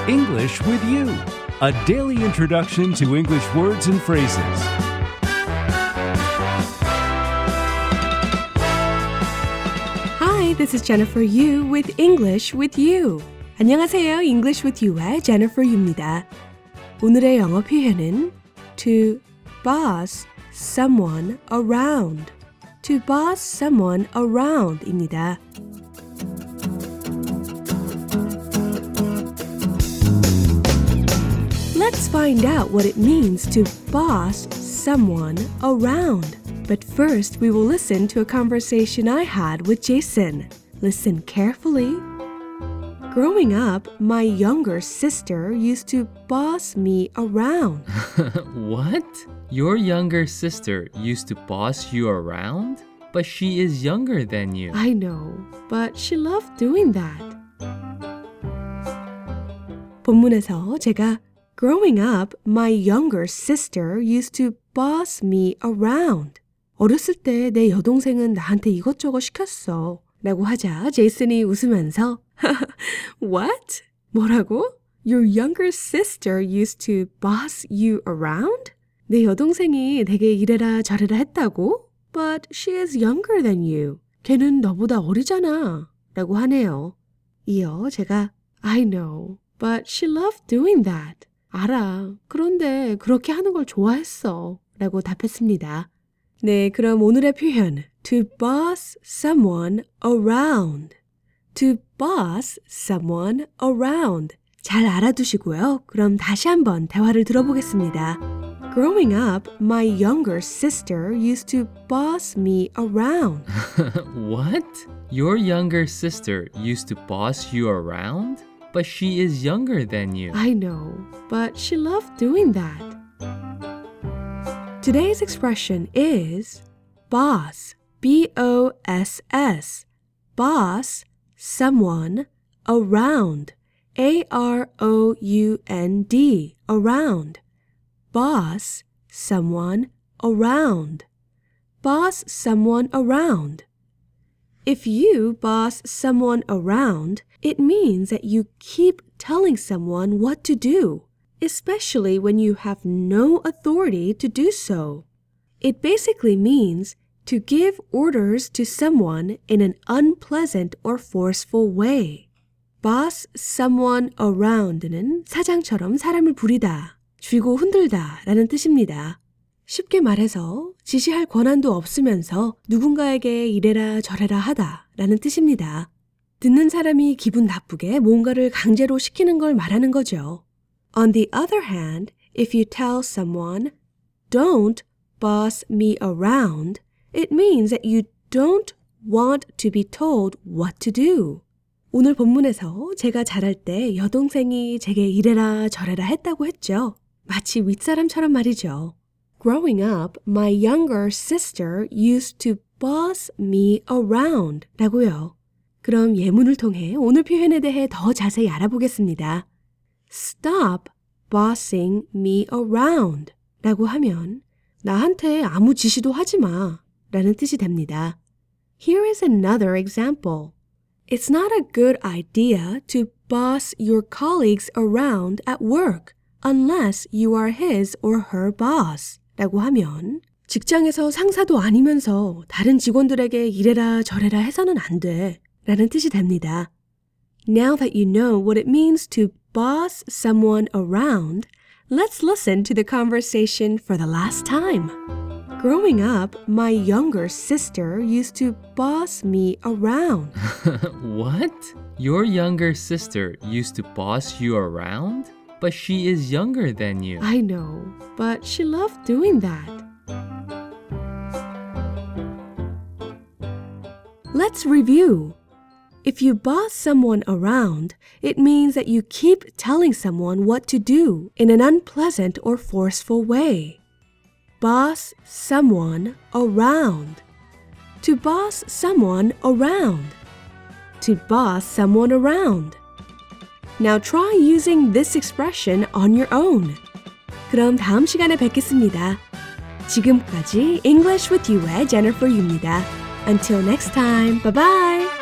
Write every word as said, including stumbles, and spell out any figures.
English with You, a daily introduction to English words and phrases. Hi, this is Jennifer Yu with English with You. 안녕하세요. English with You의 Jennifer Yu입니다. 오늘의 영어 표현은 to boss someone around. To boss someone around입니다. Let's find out what it means to boss someone around. But first, we will listen to a conversation I had with Jason. Listen carefully. Growing up, my younger sister used to boss me around. What? Your younger sister used to boss you around? But she is younger than you. I know, but she loved doing that. 본문에서 제가 Growing up, my younger sister used to boss me around. 어렸을 때 내 여동생은 나한테 이것저것 시켰어. 라고 하자 제이슨이 웃으면서 What? 뭐라고? Your younger sister used to boss you around? 내 여동생이 되게 이래라 저래라 했다고? But she is younger than you. 걔는 너보다 어리잖아. 라고 하네요. 이어 제가 I know, but she loved doing that. 알아. 그런데 그렇게 하는 걸 좋아했어. 라고 답했습니다. 네, 그럼 오늘의 표현 to boss someone around. To boss someone around. 잘 알아두시고요. 그럼 다시 한번 대화를 들어보겠습니다. Growing up, my younger sister used to boss me around. What? Your younger sister used to boss you around? But she is younger than you. I know, but she loved doing that. Today's expression is boss, B O S S. Boss, someone, around, A R O U N D, around. Boss, someone, around. Boss someone around. If you boss someone around, it means that you keep telling someone what to do, especially when you have no authority to do so. It basically means to give orders to someone in an unpleasant or forceful way. Boss someone around는 사장처럼 사람을 부리다, 쥐고 흔들다 라는 뜻입니다. 쉽게 말해서 지시할 권한도 없으면서 누군가에게 이래라 저래라 하다 라는 뜻입니다. 듣는 사람이 기분 나쁘게 뭔가를 강제로 시키는 걸 말하는 거죠. On the other hand, if you tell someone, don't boss me around, it means that you don't want to be told what to do. 오늘 본문에서 제가 자랄 때 여동생이 제게 이래라 저래라 했다고 했죠. 마치 윗사람처럼 말이죠. Growing up, my younger sister used to boss me around 라고요. 그럼 예문을 통해 오늘 표현에 대해 더 자세히 알아보겠습니다. Stop bossing me around 라고 하면 나한테 아무 지시도 하지 마 라는 뜻이 됩니다. Here is another example. It's not a good idea to boss your colleagues around at work unless you are his or her boss. 라고 하면 직장에서 상사도 아니면서 다른 직원들에게 이래라 저래라 해서는 안 돼 라는 뜻이 됩니다. Now that you know what it means to boss someone around, let's listen to the conversation for the last time. Growing up, my younger sister used to boss me around. What? Your younger sister used to boss you around? But she is younger than you. I know, but she loved doing that. Let's review. If you boss someone around, it means that you keep telling someone what to do in an unpleasant or forceful way. Boss someone around. To boss someone around. To boss someone around. Now try using this expression on your own. 그럼 다음 시간에 뵙겠습니다. 지금까지 English with You의 Jennifer Yu입니다. Until next time, bye-bye!